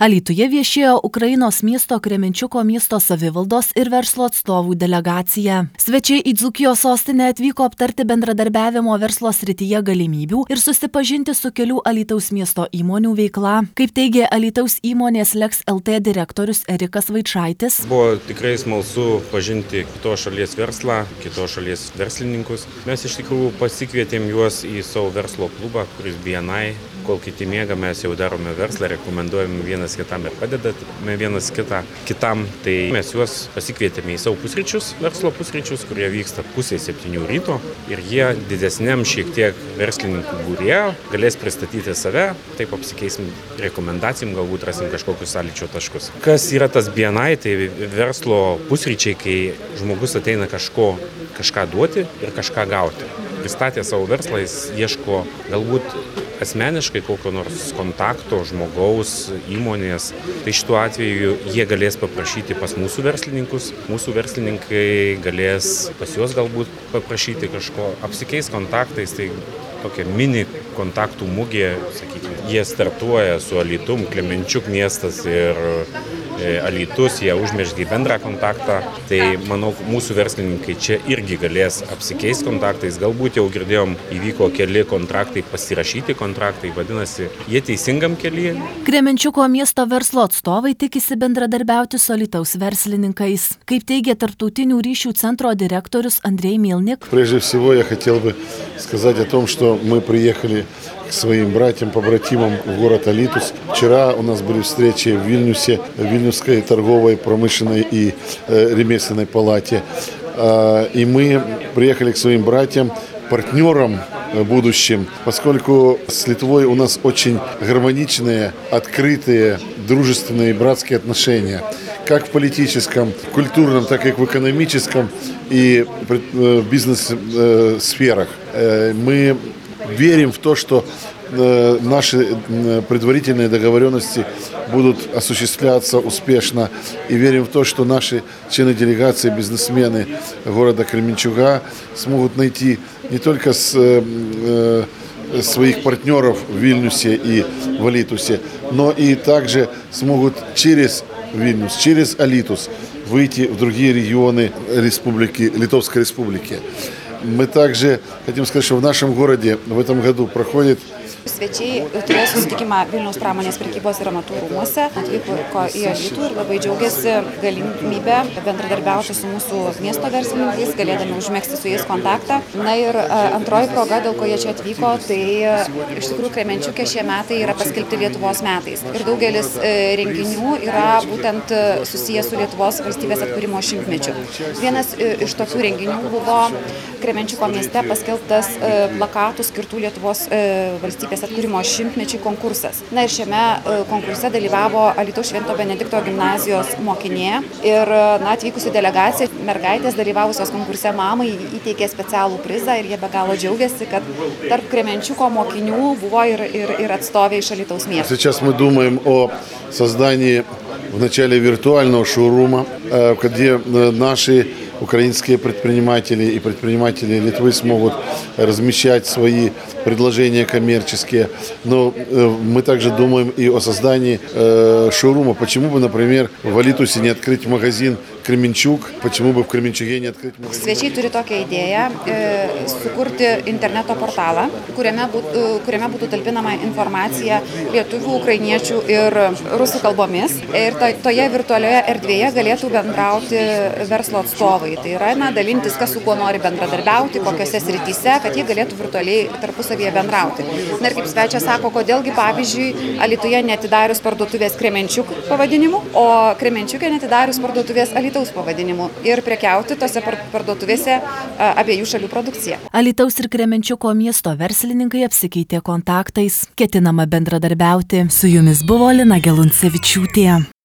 Alytuje viešėjo Ukrainos miesto Kremenčiuko miesto savivaldos ir verslo atstovų delegacija. Svečiai į Dzūkijos sostinę atvyko aptarti bendradarbiavimo verslo srityje galimybių ir susipažinti su kelių Alytaus miesto įmonių veikla. Kaip teigė Alytaus įmonės Lex LT direktorius Erikas Vaičaitis. Buvo tikrai smalsu pažinti kitos šalies verslą, kitos šalies verslininkus. Mes iš tikrųjų pasikvietėm juos į savo verslo klubą, kuris BNI. Kol kiti miega, mes jau darome verslą, rekomenduojame vienas kitam ir padedame vienas kitam. Tai mes juos pasikvietėme į savo pusryčius, verslo pusryčius, kurie vyksta 6:30 ryto. Ir jie didesniam šiek tiek verslininkų būryje galės pristatyti save, taip apsikeisim rekomendacijom, galbūt rasim kažkokius sąlyčio taškus. Kas yra tas BNI, tai verslo pusryčiai, kai žmogus ateina kažką duoti ir kažką gauti. Pristatė savo verslą, jis ieško galbūt asmeniškai kokio nors kontakto žmogaus, įmonės. Tai šituo atveju jie galės paprašyti pas mūsų verslininkus, mūsų verslininkai galės pas juos galbūt paprašyti kažko, apsikeis kontaktais, tai tokia mini kontaktų mugė, sakykime. Jie startuoja su Alytum, Kremenčiuk miestas ir Alytus, jie užmezgė bendrą kontaktą. Tai manau, mūsų verslininkai čia irgi galės apsikeisti kontaktais. Galbūt jau girdėjom, įvyko keli kontraktai, pasirašyti kontraktai, vadinasi, jie teisingam kelyje. Kremenčiuko miesto verslo atstovai tikisi bendradarbiauti su Alytaus verslininkais. Kaip teigia Tarptautinių ryšių centro директорus Андрей Мельник. Прежде всего я хотел бы сказать о том, что мы приехали к своим братьям-побратимам в город Алитус. Вчера у нас были встречи в Вильнюсе, в Вильнюсской торговой, промышленной и ремесленной палате. И мы приехали к своим братьям, партнерам будущим, поскольку с Литвой у нас очень гармоничные, открытые, дружественные братские отношения. Как в политическом, культурном, так и в экономическом и бизнес-сферах. Мы верим в то, что наши предварительные договоренности будут осуществляться успешно. И верим в то, что наши члены делегации, бизнесмены города Кременчуга смогут найти не только своих партнеров в Вильнюсе и в Алитусе, но и также смогут через Вильнюс, через Алитус выйти в другие регионы Литовской Республики. Мы также хотим сказать, что в нашем городе в этом году проходит Svečiai turėjo susitikimą Vilniaus pramonės prekybos ir amatų rūmuose, atvyko į Alytų ir labai džiaugiasi galimybę bendradarbiauti su mūsų miesto verslininkais, galėdami užmegzti su jais kontaktą. Na ir antroji proga, dėl ko jie čia atvyko, tai iš tikrųjų Kremenčiuke šie metai yra paskelbti Lietuvos metais. Ir daugelis renginių yra būtent susijęs su Lietuvos valstybės atkūrimo šimtmečiu. Vienas iš tokių renginių buvo Kremenčiuko mieste paskelbtas plakatų skirtų Lietuvos valstybės atkūrimo šimtmečiui konkursas. Na ir šiame konkurse dalyvavo Alytaus Švento Benedikto gimnazijos mokinė ir atvykusi delegacija, mergaitės dalyvavusios konkurse mamai įteikė specialų prizą ir jie be galo džiaugiasi, kad tarp Kremenčiuko mokinių buvo ir atstovė iš Alytaus miesto. Сейчас мы думаем о создании вначале виртуального шоурума, где наши украинские предприниматели и предприниматели Литвы смогут размещать свои предложения коммерческие. Но мы также думаем и о создании шоурума. Почему бы, например, в Алитусе не открыть магазин Kremenčiuk, почему бы в Kremenčiuke не открыть магазин? Svečiai turi tokią idėją sukurti interneto portalą, kuriame būtų talpinama informacija lietuvių, ukrainiečių ir rusų kalbomis. Ir toje virtualioje erdvėje galėtų bendrauti verslo atstovai. Tai yra dalintis, kas su kuo nori bendradarbiauti, kokiose srityse, kad jie galėtų virtualiai tarpusavyje bendrauti. Na ir kaip svečias sako, kodėlgi pavyzdžiui Alytuje neatidarius parduotuvės Kremenčiuk pavadinimu, o Kremenčiuke neatidarius parduotuvės Alytaus pavadinimu ir prekiauti tose parduotuvėse abiejų šalių produkciją. Alytaus ir Kremenčiuko miesto verslininkai apsikeitė kontaktais. Ketinama bendradarbiauti. Su jumis buvo Lina Geluncevičiūtė.